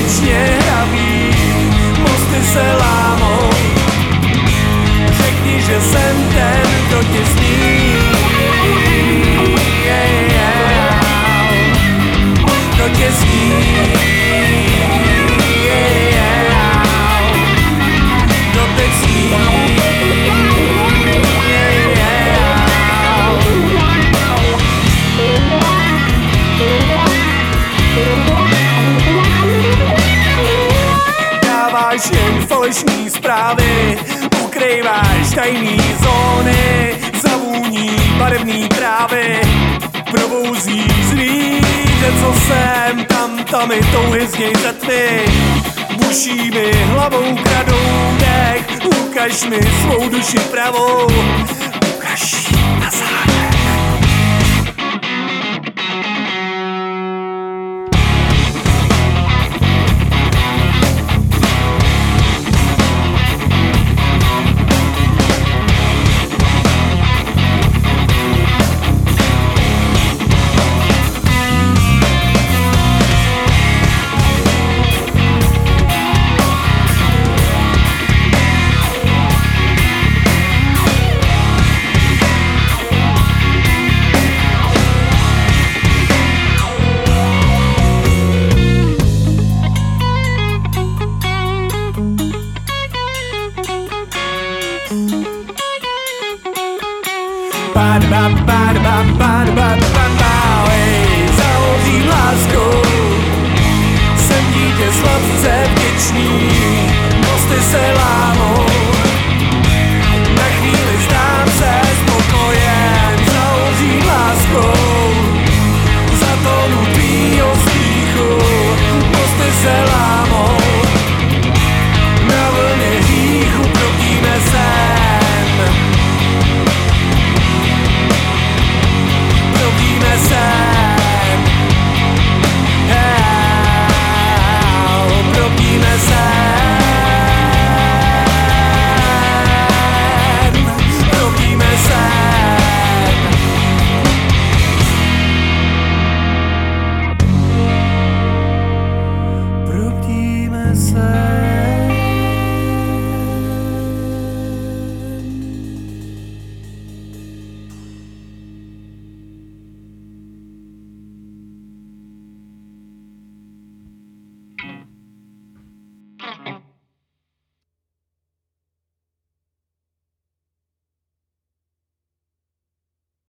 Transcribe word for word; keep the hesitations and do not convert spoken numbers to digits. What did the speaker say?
věčně hraví, mosty se lámou. Řekni, že jsem ten, kdo tě sní, yeah, yeah. Kdo tě sní, yeah, yeah. Kdo teď sní, yeah, yeah. Dáváš jen falešný zprávy, ukrýváš tajný zóny, zavůní barevný trávy, probouzí zvíře, co jsem, tam, tam i touhy zněj ze tmy. Buší mi hlavou, kradou dech, ukaž mi svou duši pravou, ukaž na zádech. Ba ba ba ba ba ba ba ba, hej, zahořím láskou, jsem dítě sladce vděčný, mosty se lámou, na chvíli zdám se spokojen, zahořím láskou, zatonu tvýho smíchu, mosty se lámou, na vlně hříchu proudíme sem. Proudíme sem, yeah, proudíme sem, proudíme sem. Proudíme sem.